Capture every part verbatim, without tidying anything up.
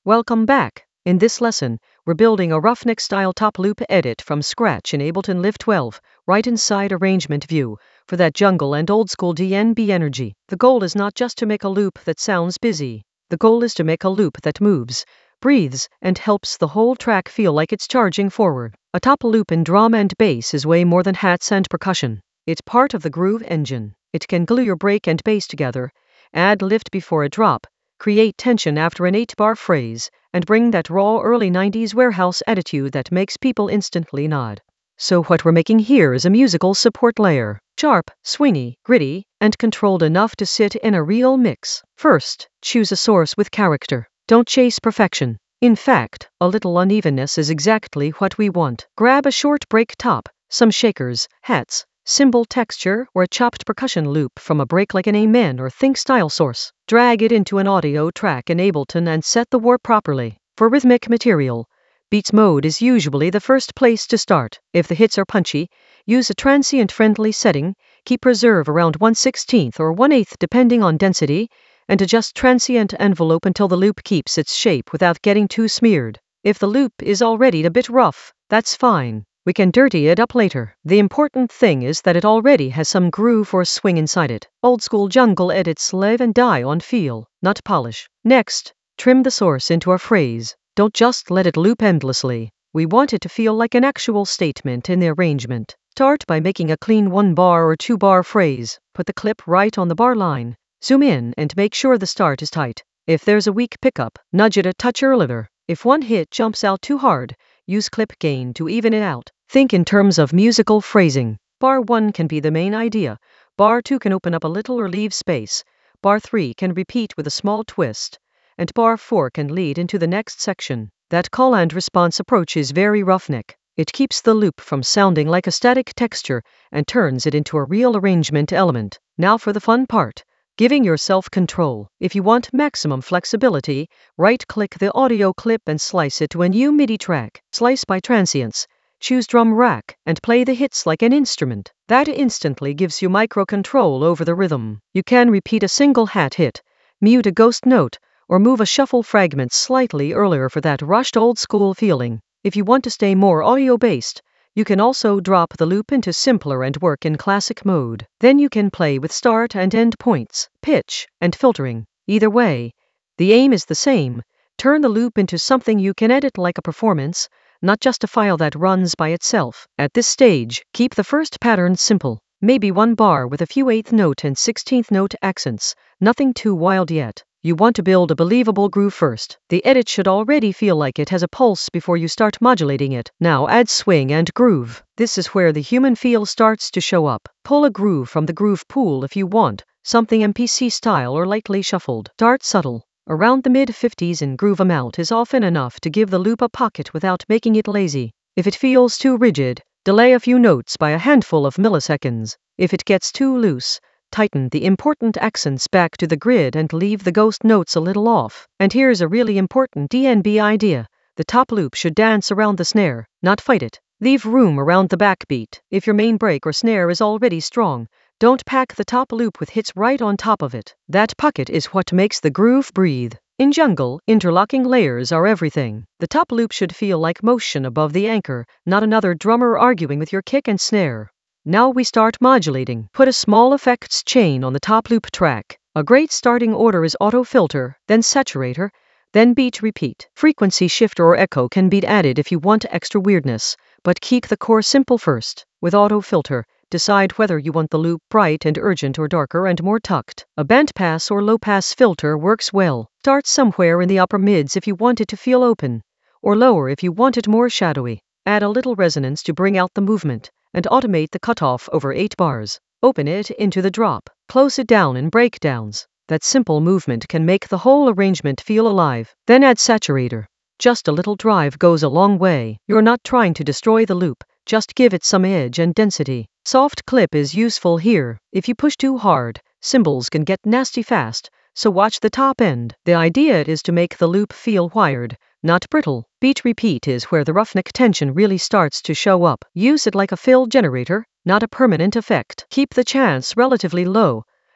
Welcome back. In this lesson, we're building a roughneck style top loop edit from scratch in Ableton Live twelve, right inside Arrangement View, for that jungle and old school D N B energy. The goal is not just to make a loop that sounds busy. The goal is to make a loop that moves, breathes, and helps the whole track feel like it's charging forward. A top loop in drum and bass is way more than hats and percussion. It's part of the groove engine. It can glue your break and bass together, add lift before a drop, create tension after an eight-bar phrase, and bring that raw early nineties warehouse attitude that makes people instantly nod. So what we're making here is a musical support layer. Sharp, swingy, gritty, and controlled enough to sit in a real mix. First, choose a source with character. Don't chase perfection. In fact, a little unevenness is exactly what we want. Grab a short break top, some shakers, hats, cymbal texture, or a chopped percussion loop from a break like an Amen or Think style source. Drag it into an audio track in Ableton and set the warp properly. For rhythmic material, Beats mode is usually the first place to start. If the hits are punchy, use a transient-friendly setting, keep reserve around one sixteenth or one eighth depending on density, and adjust transient envelope until the loop keeps its shape without getting too smeared. If the loop is already a bit rough, that's fine. We can dirty it up later. The important thing is that it already has some groove or swing inside it. Old school jungle edits live and die on feel, not polish. Next, trim the source into a phrase. Don't just let it loop endlessly. We want it to feel like an actual statement in the arrangement. Start by making a clean one-bar or two-bar phrase. Put the clip right on the bar line. Zoom in and make sure the start is tight. If there's a weak pickup, nudge it a touch earlier. If one hit jumps out too hard, use clip gain to even it out. Think in terms of musical phrasing. Bar one can be the main idea. Bar two can open up a little or leave space. Bar three can repeat with a small twist. And bar four can lead into the next section. That call and response approach is very roughneck. It keeps the loop from sounding like a static texture and turns it into a real arrangement element. Now for the fun part. Giving yourself control. If you want maximum flexibility, right-click the audio clip and slice it to a new MIDI track. Slice by transients. Choose drum rack and play the hits like an instrument. That instantly gives you micro-control over the rhythm. You can repeat a single hat hit, mute a ghost note, or move a shuffle fragment slightly earlier for that rushed old-school feeling. If you want to stay more audio-based, you can also drop the loop into simpler and work in classic mode. Then you can play with start and end points, pitch, and filtering. Either way, the aim is the same. Turn the loop into something you can edit like a performance, not just a file that runs by itself. At this stage, keep the first pattern simple. Maybe one bar with a few eighth note and sixteenth note accents. Nothing too wild yet. You want to build a believable groove first. The edit should already feel like it has a pulse before you start modulating it. Now add swing and groove. This is where the human feel starts to show up. Pull a groove from the groove pool if you want, something M P C style or lightly shuffled. Start subtle. Around the mid fifties in groove amount is often enough to give the loop a pocket without making it lazy. If it feels too rigid, delay a few notes by a handful of milliseconds. If it gets too loose, tighten the important accents back to the grid and leave the ghost notes a little off. And here's a really important D N B idea. The top loop should dance around the snare, not fight it. Leave room around the backbeat. If your main break or snare is already strong, don't pack the top loop with hits right on top of it. That pocket is what makes the groove breathe. In jungle, interlocking layers are everything. The top loop should feel like motion above the anchor, not another drummer arguing with your kick and snare. Now we start modulating. Put a small effects chain on the top loop track. A great starting order is auto filter, then saturator, then beat repeat. Frequency shifter or echo can be added if you want extra weirdness, but keep the core simple first. With auto filter, decide whether you want the loop bright and urgent or darker and more tucked. A bandpass or low-pass filter works well. Start somewhere in the upper mids if you want it to feel open, or lower if you want it more shadowy. Add a little resonance to bring out the movement, and automate the cutoff over eight bars. Open it into the drop. Close it down in breakdowns. That simple movement can make the whole arrangement feel alive. Then add saturator. Just a little drive goes a long way. You're not trying to destroy the loop, just give it some edge and density. Soft clip is useful here. If you push too hard, cymbals can get nasty fast, so watch the top end. The idea is to make the loop feel wired, not brittle. Beat repeat is where the roughneck tension really starts to show up. Use it like a fill generator, not a permanent effect. Keep the chance relatively low,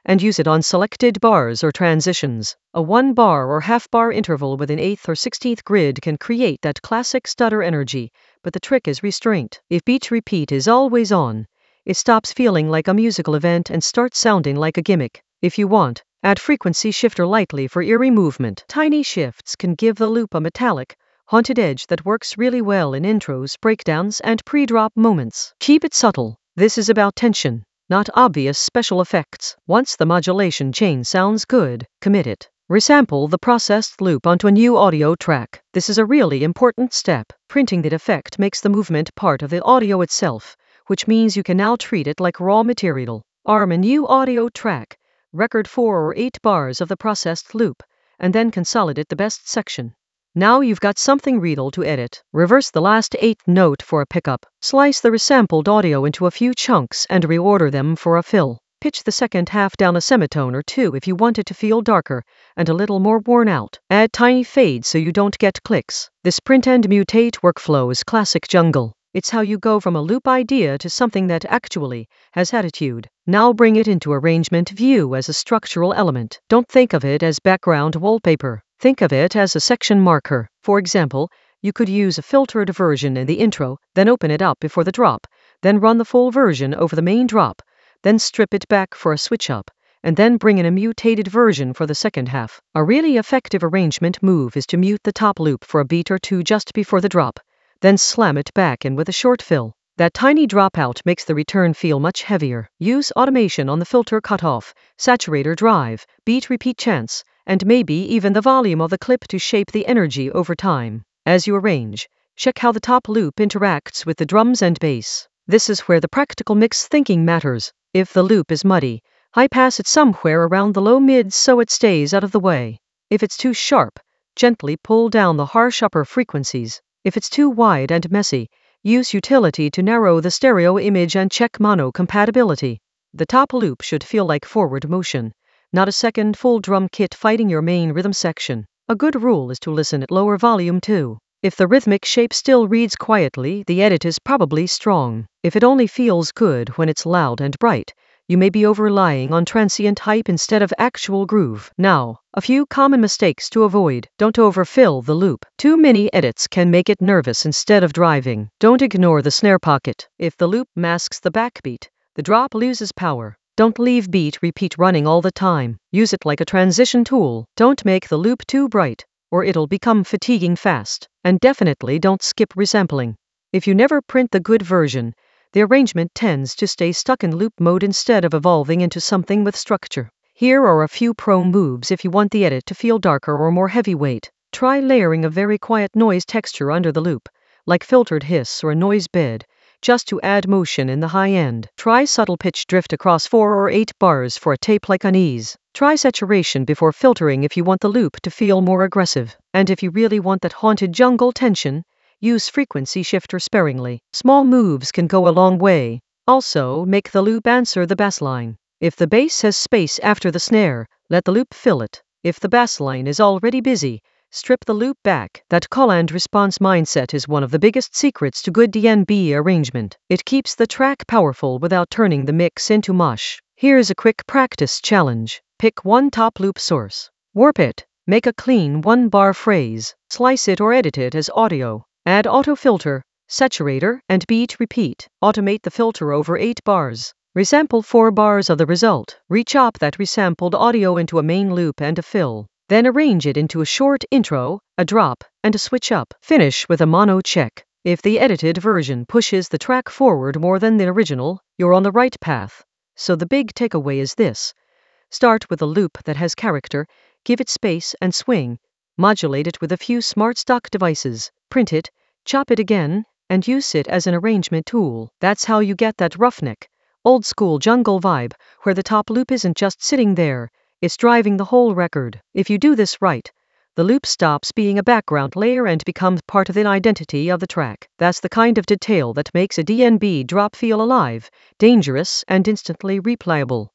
and use it on selected bars or transitions. A one bar or half bar interval with an eighth or sixteenth grid can create that classic stutter energy, but the trick is restraint. If beat repeat is always on, it stops feeling like a musical event and starts sounding like a gimmick. If you want, add frequency shifter lightly for eerie movement. Tiny shifts can give the loop a metallic, haunted edge that works really well in intros, breakdowns, and pre-drop moments. Keep it subtle. This is about tension, not obvious special effects. Once the modulation chain sounds good, commit it. Resample the processed loop onto a new audio track. This is a really important step. Printing that effect makes the movement part of the audio itself, which means you can now treat it like raw material. Arm a new audio track, record four or eight bars of the processed loop, and then consolidate the best section. Now you've got something real to edit. Reverse the last eighth note for a pickup. Slice the resampled audio into a few chunks and reorder them for a fill. Pitch the second half down a semitone or two if you want it to feel darker and a little more worn out. Add tiny fades so you don't get clicks. This print and mutate workflow is classic jungle. It's how you go from a loop idea to something that actually has attitude. Now bring it into arrangement view as a structural element. Don't think of it as background wallpaper. Think of it as a section marker. For example, you could use a filtered version in the intro, then open it up before the drop, then run the full version over the main drop, then strip it back for a switch up, and then bring in a mutated version for the second half. A really effective arrangement move is to mute the top loop for a beat or two just before the drop, then slam it back in with a short fill. That tiny dropout makes the return feel much heavier. Use automation on the filter cutoff, saturator drive, beat repeat chance, and maybe even the volume of the clip to shape the energy over time. As you arrange, check how the top loop interacts with the drums and bass. This is where the practical mix thinking matters. If the loop is muddy, high pass it somewhere around the low mids so it stays out of the way. If it's too sharp, gently pull down the harsh upper frequencies. If it's too wide and messy, use utility to narrow the stereo image and check mono compatibility. The top loop should feel like forward motion, not a second full drum kit fighting your main rhythm section. A good rule is to listen at lower volume too. If the rhythmic shape still reads quietly, the edit is probably strong. If it only feels good when it's loud and bright, you may be overlying on transient hype instead of actual groove. Now, a few common mistakes to avoid. Don't overfill the loop. Too many edits can make it nervous instead of driving. Don't ignore the snare pocket. If the loop masks the backbeat, the drop loses power. Don't leave beat repeat running all the time. Use it like a transition tool. Don't make the loop too bright, or it'll become fatiguing fast. And definitely don't skip resampling. If you never print the good version, the arrangement tends to stay stuck in loop mode instead of evolving into something with structure. Here are a few pro moves if you want the edit to feel darker or more heavyweight. Try layering a very quiet noise texture under the loop, like filtered hiss or a noise bed, just to add motion in the high end. Try subtle pitch drift across four or eight bars for a tape like unease. Try saturation before filtering if you want the loop to feel more aggressive. And if you really want that haunted jungle tension, use frequency shifter sparingly. Small moves can go a long way. Also, make the loop answer the bass line. If the bass has space after the snare, let the loop fill it. If the bass line is already busy, strip the loop back. That call and response mindset is one of the biggest secrets to good D N B arrangement. It keeps the track powerful without turning the mix into mush. Here's a quick practice challenge. Pick one top loop source. Warp it. Make a clean one-bar phrase. Slice it or edit it as audio. Add autofilter, saturator, and beat repeat. Automate the filter over eight bars. Resample four bars of the result. Rechop that resampled audio into a main loop and a fill. Then arrange it into a short intro, a drop, and a switch up. Finish with a mono check. If the edited version pushes the track forward more than the original, you're on the right path. So the big takeaway is this. Start with a loop that has character, give it space and swing. Modulate it with a few smart stock devices. Print it, chop it again, and use it as an arrangement tool. That's how you get that roughneck, old-school jungle vibe, where the top loop isn't just sitting there, it's driving the whole record. If you do this right, the loop stops being a background layer and becomes part of the identity of the track. That's the kind of detail that makes a D N B drop feel alive, dangerous, and instantly replayable.